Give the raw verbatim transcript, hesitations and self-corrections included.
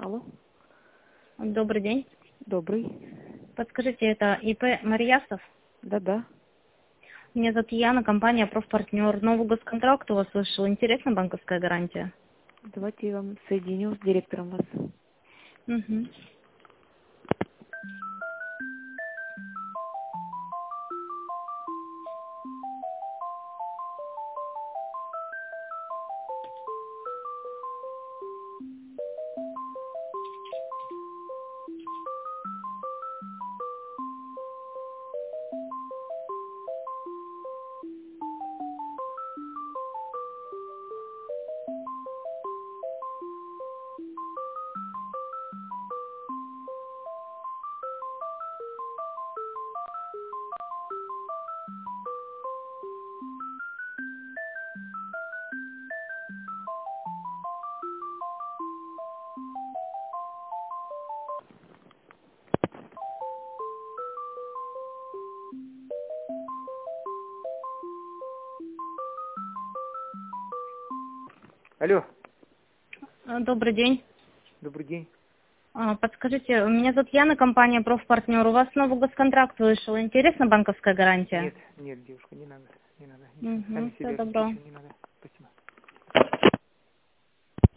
Алло. Добрый день. Добрый. Подскажите, это ИП Марьясов? Да-да. Меня зовут Яна, компания «Профпартнер». Новый госконтракт у вас вышел. Интересна банковская гарантия? Давайте я вам соединю с директором вас. Угу. Алло, Добрый день. добрый день. А, Подскажите, меня зовут Яна, компания «Профпартнер». У вас новый госконтракт вышел. Интересна банковская гарантия? Нет, нет, девушка, не надо, не надо. Угу. Сами Всего себе доброго. обеспечим, не надо.